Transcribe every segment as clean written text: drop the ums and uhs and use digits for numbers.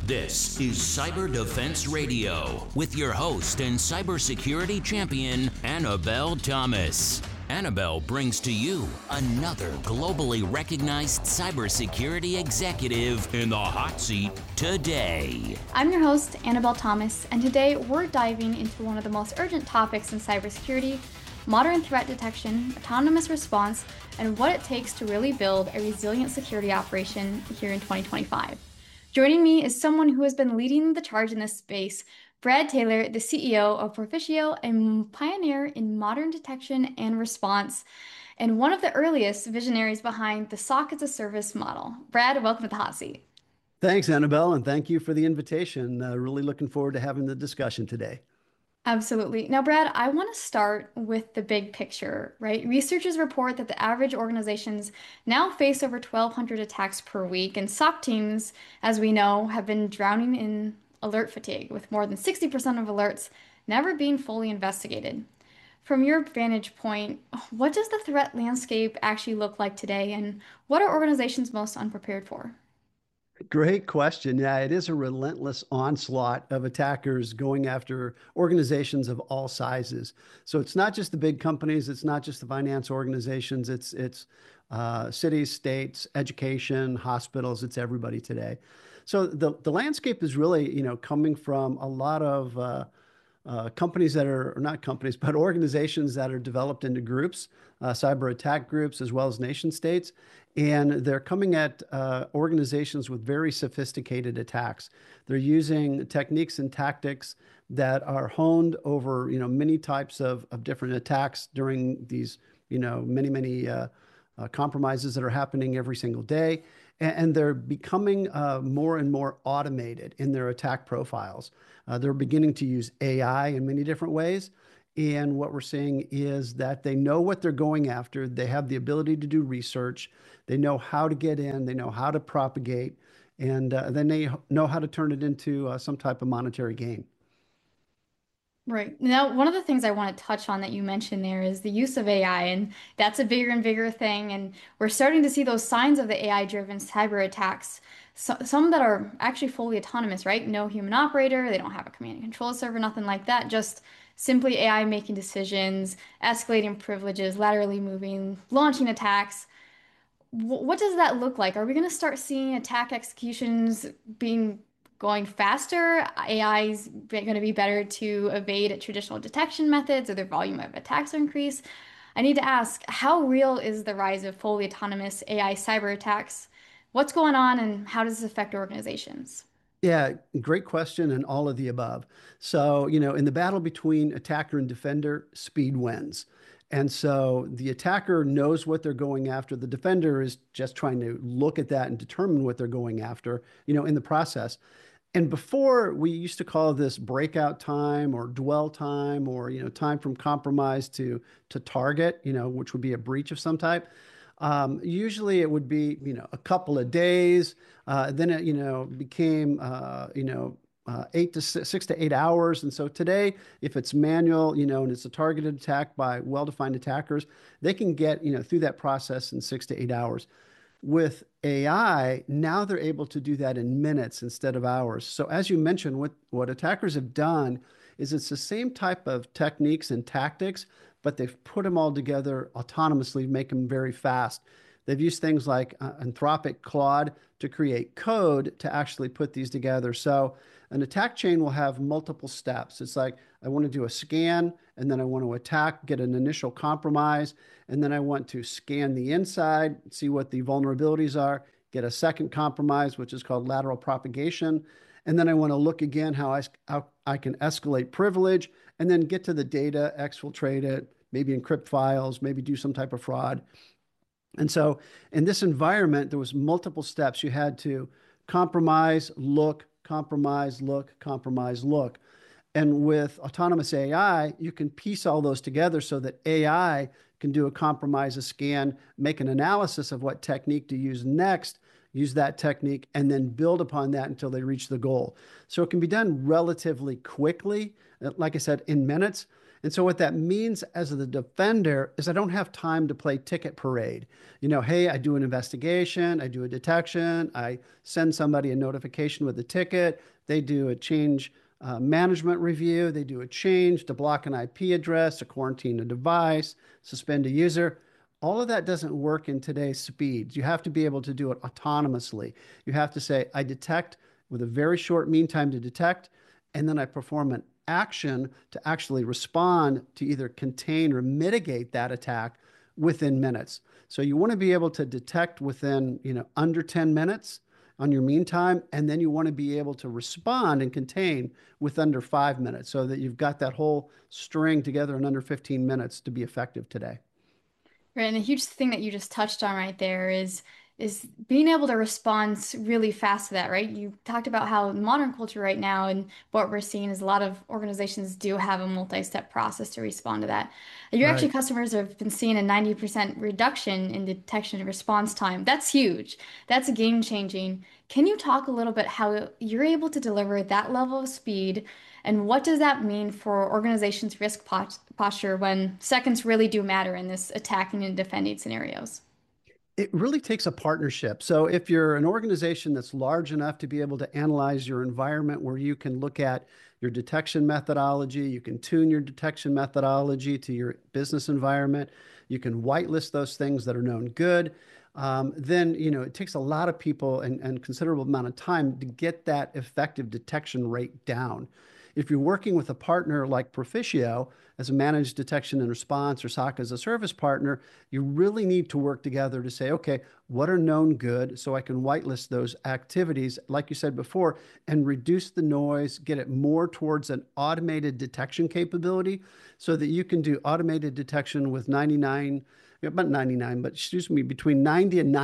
This is Cyber Defense Radio with your host and cybersecurity champion, Annabelle Thomas. Annabelle brings to you another globally recognized cybersecurity executive in the hot seat today. I'm your host, Annabelle Thomas, and today we're diving into one of the most urgent topics in cybersecurity: modern threat detection, autonomous response, and what it takes to really build a resilient security operation here in 2025. Joining me is someone who has been leading the charge in this space, Brad Taylor, the CEO of Proficio, a pioneer in modern detection and response, and one of the earliest visionaries behind the SOC as a service model. Brad, welcome to the hot seat. Thanks, Annabelle, and thank you for the invitation. Really looking forward to having the discussion today. Absolutely. Now, Brad, I want to start with the big picture, right? Researchers report that the average organizations now face over 1,200 attacks per week, and SOC teams, as we know, have been drowning in alert fatigue, with more than 60% of alerts never being fully investigated. From your vantage point, what does the threat landscape actually look like today, and what are organizations most unprepared for? Great question. Yeah, it is a relentless onslaught of attackers going after organizations of all sizes. So it's not just the big companies, it's not just the finance organizations, it's cities, states, education, hospitals, it's everybody today. So the landscape is really, coming from a lot of companies that are, or not companies, but organizations that are developed into groups, cyber attack groups, as well as nation states. And they're coming at organizations with very sophisticated attacks. They're using techniques and tactics that are honed over, many types of different attacks during these, many compromises that are happening every single day. And they're becoming more and more automated in their attack profiles. They're beginning to use AI in many different ways. And what we're seeing is that they know what they're going after. They have the ability to do research. They know how to get in. They know how to propagate. And then they know how to turn it into some type of monetary gain. Right. Now, one of the things I want to touch on that you mentioned there is the use of AI, and that's a bigger and bigger thing. And we're starting to see those signs of the AI-driven cyber attacks, some that are actually fully autonomous, right? No human operator, they don't have a command and control server, nothing like that. Just simply AI making decisions, escalating privileges, laterally moving, launching attacks. What does that look like? Are we going to start seeing attack executions being going faster? AI is going to be better to evade traditional detection methods, or their volume of attacks increase? I need to ask, how real is the rise of fully autonomous AI cyber attacks? What's going on, and how does this affect organizations? Yeah, great question, and all of the above. So, in the battle between attacker and defender, speed wins. And so the attacker knows what they're going after. The defender is just trying to look at that and determine what they're going after, in the process. And before, we used to call this breakout time or dwell time, or, time from compromise to target, which would be a breach of some type. Usually it would be, a couple of days. Then it, became, 6 to 8 hours. And so today, if it's manual, and it's a targeted attack by well-defined attackers, they can get, through that process in 6 to 8 hours. With AI, now they're able to do that in minutes instead of hours. So as you mentioned, what attackers have done is it's the same type of techniques and tactics, but they've put them all together autonomously, make them very fast. They've used things like Anthropic Claude to create code to actually put these together. So an attack chain will have multiple steps. It's like, I want to do a scan, and then I want to attack, get an initial compromise, and then I want to scan the inside, see what the vulnerabilities are, get a second compromise, which is called lateral propagation. And then I want to look again how I can escalate privilege, and then get to the data, exfiltrate it, maybe encrypt files, maybe do some type of fraud. And so in this environment, there was multiple steps. You had to compromise, look, compromise, look, compromise, look. And with autonomous AI, you can piece all those together so that AI can do a compromise, a scan, make an analysis of what technique to use next, use that technique, and then build upon that until they reach the goal. So it can be done relatively quickly, like I said, in minutes. And so what that means as the defender is I don't have time to play ticket parade. Hey, I do an investigation, I do a detection, I send somebody a notification with a ticket, they do a change management review, they do a change to block an IP address, to quarantine a device, suspend a user. All of that doesn't work in today's speeds. You have to be able to do it autonomously. You have to say, I detect with a very short mean time to detect, and then I perform an action to actually respond to either contain or mitigate that attack within minutes. So you want to be able to detect within, under 10 minutes on your mean time, and then you want to be able to respond and contain with under 5 minutes so that you've got that whole string together in under 15 minutes to be effective today. Right, and a huge thing that you just touched on right there is being able to respond really fast to that, right? You talked about how modern culture right now and what we're seeing is a lot of organizations do have a multi-step process to respond to that. Your actually Right. customers have been seeing a 90% reduction in detection and response time. That's huge. That's game changing. Can you talk a little bit how you're able to deliver that level of speed and what does that mean for organizations' risk posture when seconds really do matter in this attacking and defending scenarios? It really takes a partnership. So if you're an organization that's large enough to be able to analyze your environment where you can look at your detection methodology, you can tune your detection methodology to your business environment, you can whitelist those things that are known good, then it takes a lot of people and considerable amount of time to get that effective detection rate down. If you're working with a partner like Proficio as a managed detection and response or SOC as a service partner, you really need to work together to say, okay, what are known good so I can whitelist those activities, like you said before, and reduce the noise, get it more towards an automated detection capability so that you can do automated detection with 99, about 99, but excuse me, between 90 and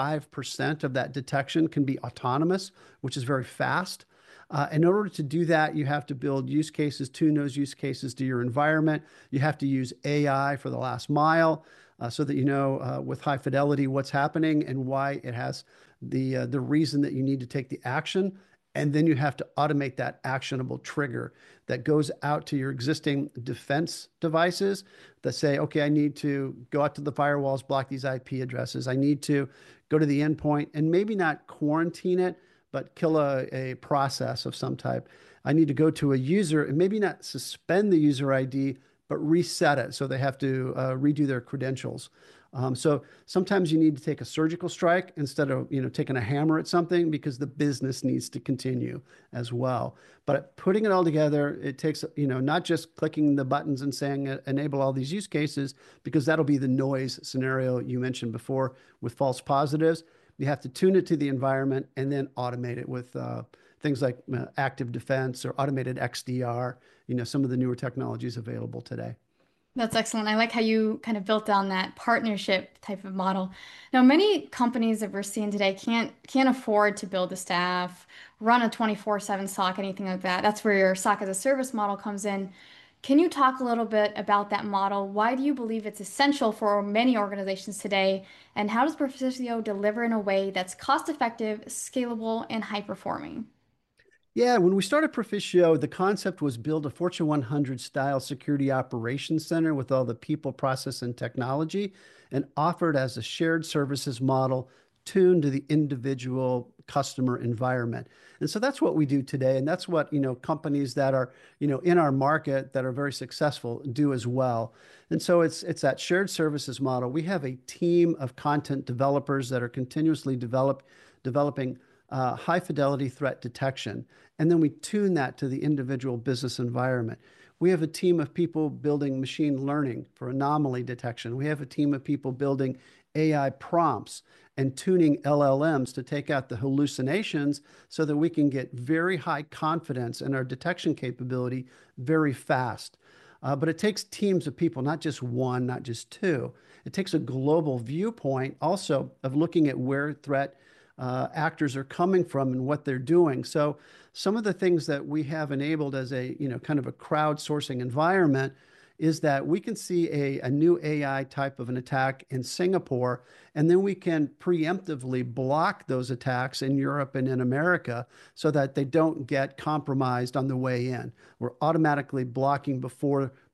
95% of that detection can be autonomous, which is very fast. In order to do that, you have to build use cases, tune those use cases to your environment. You have to use AI for the last mile so that you know with high fidelity what's happening and why it has the reason that you need to take the action. And then you have to automate that actionable trigger that goes out to your existing defense devices that say, okay, I need to go out to the firewalls, block these IP addresses. I need to go to the endpoint and maybe not quarantine it, but kill a process of some type. I need to go to a user and maybe not suspend the user ID, but reset it so they have to redo their credentials. So sometimes you need to take a surgical strike instead of taking a hammer at something because the business needs to continue as well. But putting it all together, it takes not just clicking the buttons and saying enable all these use cases because that'll be the noise scenario you mentioned before with false positives. You have to tune it to the environment and then automate it with things like active defense or automated XDR, some of the newer technologies available today. That's excellent. I like how you kind of built down that partnership type of model. Now, many companies that we're seeing today can't afford to build the staff, run a 24/7 SOC, anything like that. That's where your SOC as a service model comes in. Can you talk a little bit about that model? Why do you believe it's essential for many organizations today? And how does Perficio deliver in a way that's cost effective, scalable, and high performing? Yeah, when we started Proficio, the concept was build a Fortune 100 style security operations center with all the people, process, and technology, and offered as a shared services model tuned to the individual customer environment. And so that's what we do today. And that's what, companies that are, in our market that are very successful do as well. And so it's that shared services model. We have a team of content developers that are continuously developing high fidelity threat detection. And then we tune that to the individual business environment. We have a team of people building machine learning for anomaly detection. We have a team of people building AI prompts and tuning LLMs to take out the hallucinations so that we can get very high confidence in our detection capability very fast. But it takes teams of people, not just one, not just two. It takes a global viewpoint also of looking at where threat actors are coming from and what they're doing. So some of the things that we have enabled as a kind of a crowdsourcing environment is that we can see a new AI type of an attack in Singapore, and then we can preemptively block those attacks in Europe and in America so that they don't get compromised on the way in. We're automatically blocking before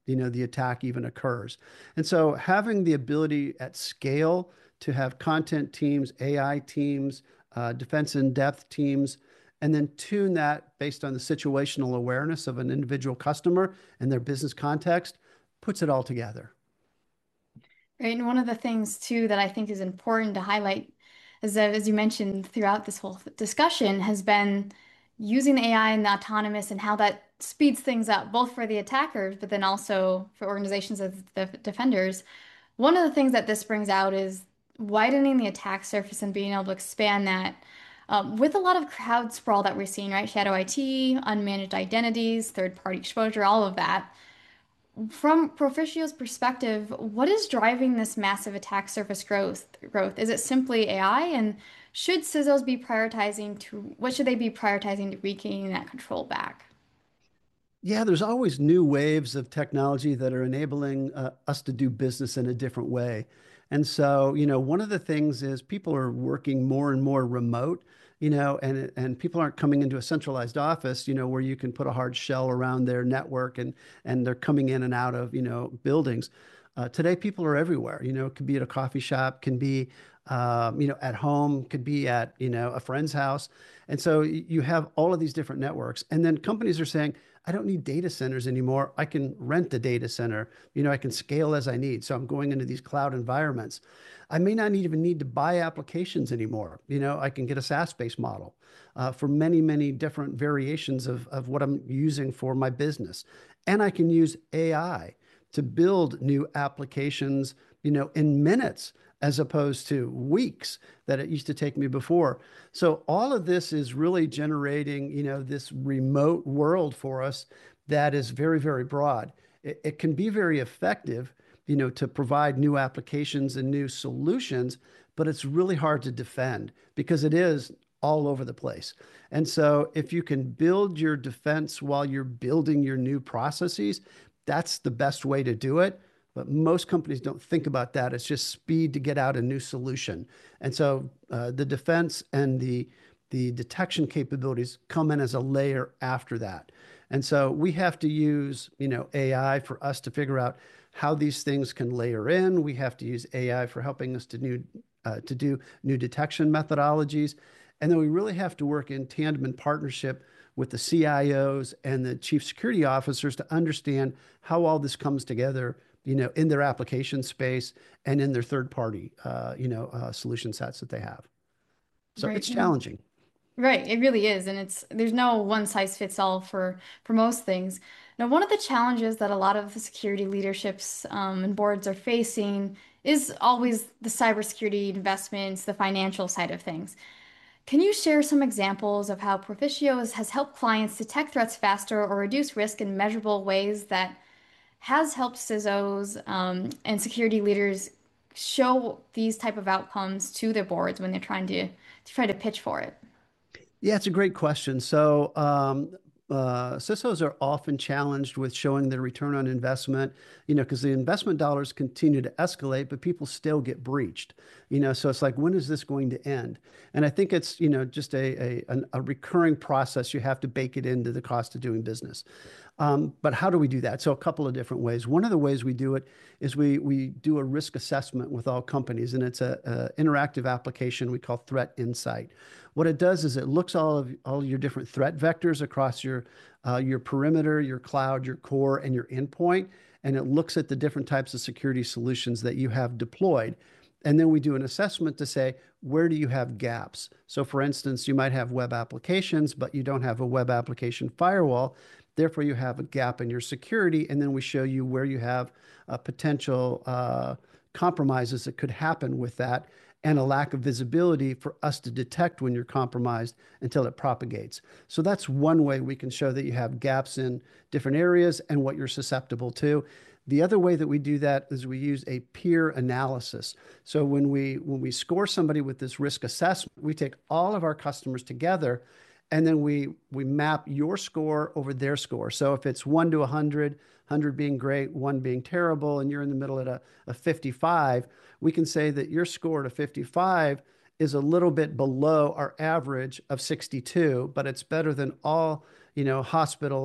the attack even occurs. And so having the ability at scale to have content teams, AI teams, defense in-depth teams, and then tune that based on the situational awareness of an individual customer and their business context puts it all together. Right. And one of the things too that I think is important to highlight is that, as you mentioned throughout this whole discussion, has been using the AI and the autonomous and how that speeds things up, both for the attackers, but then also for organizations as the defenders. One of the things that this brings out is widening the attack surface and being able to expand that with a lot of crowd sprawl that we're seeing, right? Shadow IT, unmanaged identities, third-party exposure, all of that. From Proficio's perspective, what is driving this massive attack surface growth? Is it simply AI? And should CISOs be prioritizing what should they be prioritizing to regain that control back? Yeah, there's always new waves of technology that are enabling us to do business in a different way. And so, one of the things is people are working more and more remote, and people aren't coming into a centralized office, where you can put a hard shell around their network and they're coming in and out of, buildings. Today, people are everywhere, it could be at a coffee shop, can be, at home, could be at, a friend's house. And so you have all of these different networks. And then companies are saying, I don't need data centers anymore. I can rent a data center. I can scale as I need. So I'm going into these cloud environments. I may not even need to buy applications anymore. I can get a SaaS-based model for many, many different variations of what I'm using for my business. And I can use AI to build new applications, in minutes, as opposed to weeks that it used to take me before. So all of this is really generating, this remote world for us that is very, very broad. It can be very effective, to provide new applications and new solutions, but it's really hard to defend because it is all over the place. And so if you can build your defense while you're building your new processes, that's the best way to do it. But most companies don't think about that. It's just speed to get out a new solution. And so the defense and the detection capabilities come in as a layer after that. And so we have to use, AI for us to figure out how these things can layer in. We have to use AI for helping us to do new detection methodologies. And then we really have to work in tandem and partnership with the CIOs and the chief security officers to understand how all this comes together, in their application space and in their third party, solution sets that they have. So Right. it's challenging. Right, it really is, and there's no one size fits all for most things. Now, one of the challenges that a lot of the security leaderships and boards are facing is always the cybersecurity investments, the financial side of things. Can you share some examples of how Proficio has helped clients detect threats faster or reduce risk in measurable ways that has helped CISOs and security leaders show these type of outcomes to their boards when they're try to pitch for it? Yeah, it's a great question. So, CISOs are often challenged with showing their return on investment, because the investment dollars continue to escalate, but people still get breached, so it's like, when is this going to end? And I think it's, just a recurring process. You have to bake it into the cost of doing business. But how do we do that? So a couple of different ways. One of the ways we do it is we do a risk assessment with all companies, and it's a interactive application we call Threat Insight. What it does is it looks all your different threat vectors across your perimeter, your cloud, your core, and your endpoint, and it looks at the different types of security solutions that you have deployed. And then we do an assessment to say, where do you have gaps? So for instance, you might have web applications, but you don't have a web application firewall. Therefore, you have a gap in your security. And then we show you where you have potential compromises that could happen with that, and a lack of visibility for us to detect when you're compromised until it propagates. So that's one way we can show that you have gaps in different areas and what you're susceptible to. The other way that we do that is we use a peer analysis. So when we score somebody with this risk assessment, we take all of our customers together, and then we map your score over their score. So if it's 1 to 100, 100 being great, 1 being terrible, and you're in the middle at a 55, we can say that your score at a 55 is a little bit below our average of 62, but it's better than all, hospitals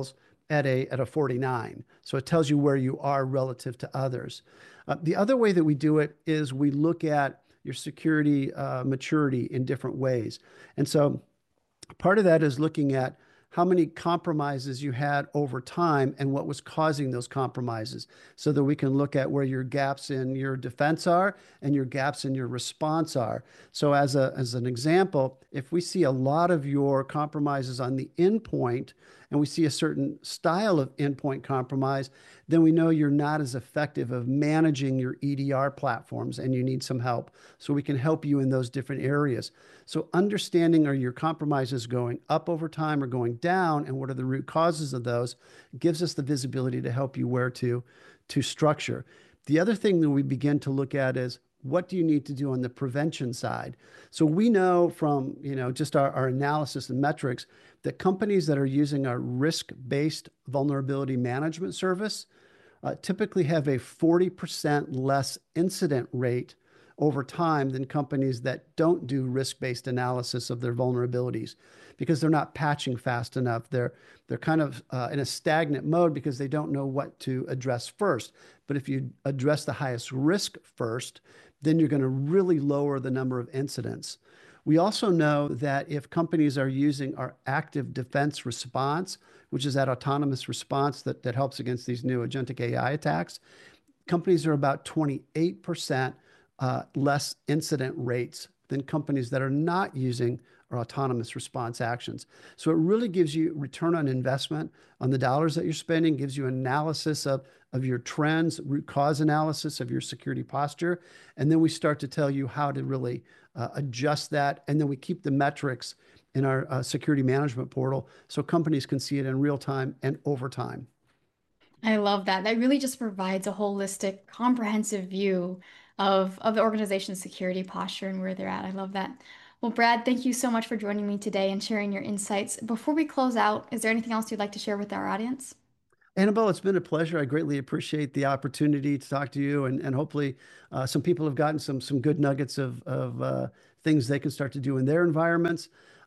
at a 49. So it tells you where you are relative to others. The other way that we do it is we look at your security maturity in different ways. And so part of that is looking at how many compromises you had over time and what was causing those compromises, so that we can look at where your gaps in your defense are and your gaps in your response are. So as an example, if we see a lot of your compromises on the endpoint and we see a certain style of endpoint compromise, then we know you're not as effective of managing your EDR platforms and you need some help. So we can help you in those different areas. So understanding, are your compromises going up over time or going down, and what are the root causes of those, gives us the visibility to help you where to structure. The other thing that we begin to look at is, what do you need to do on the prevention side? So we know from just our analysis and metrics that companies that are using our risk-based vulnerability management service typically have a 40% less incident rate over time than companies that don't do risk-based analysis of their vulnerabilities, because they're not patching fast enough. They're kind of in a stagnant mode because they don't know what to address first. But if you address the highest risk first, then you're going to really lower the number of incidents. We also know that if companies are using our active defense response, which is that autonomous response that helps against these new agentic AI attacks, companies are about 28% less incident rates than companies that are not using our autonomous response actions. So it really gives you return on investment on the dollars that you're spending, gives you analysis of your trends, root cause analysis of your security posture. And then we start to tell you how to really adjust that. And then we keep the metrics in our security management portal so companies can see it in real time and over time. I love that. That really just provides a holistic, comprehensive view of the organization's security posture and where they're at. I love that. Well, Brad, thank you so much for joining me today and sharing your insights. Before we close out, is there anything else you'd like to share with our audience? Annabelle, it's been a pleasure. I greatly appreciate the opportunity to talk to you, and hopefully some people have gotten some good nuggets of things they can start to do in their environments.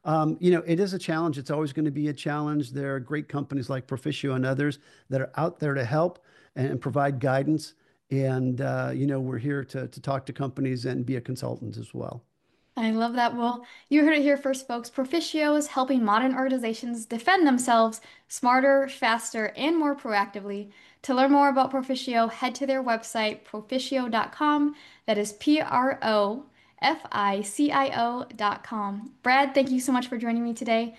It is a challenge. It's always going to be a challenge. There are great companies like Proficio and others that are out there to help and provide guidance. And, we're here to talk to companies and be a consultant as well. I love that. Well, you heard it here first, folks. Proficio is helping modern organizations defend themselves smarter, faster, and more proactively. To learn more about Proficio, head to their website, proficio.com. That is PROFICIO.com. Brad, thank you so much for joining me today.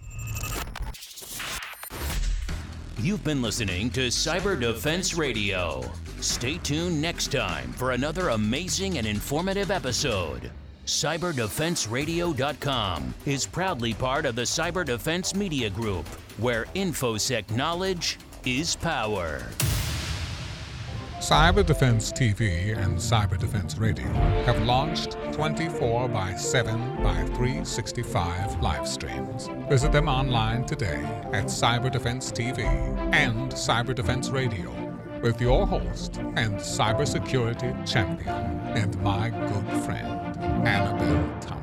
You've been listening to Cyber Defense Radio. Stay tuned next time for another amazing and informative episode. CyberDefenseRadio.com is proudly part of the Cyber Defense Media Group, where InfoSec knowledge is power. Cyber Defense TV and Cyber Defense Radio have launched 24/7/365 live streams. Visit them online today at Cyber Defense TV and Cyber Defense Radio with your host and cybersecurity champion and my good friend, Annabelle Thomas.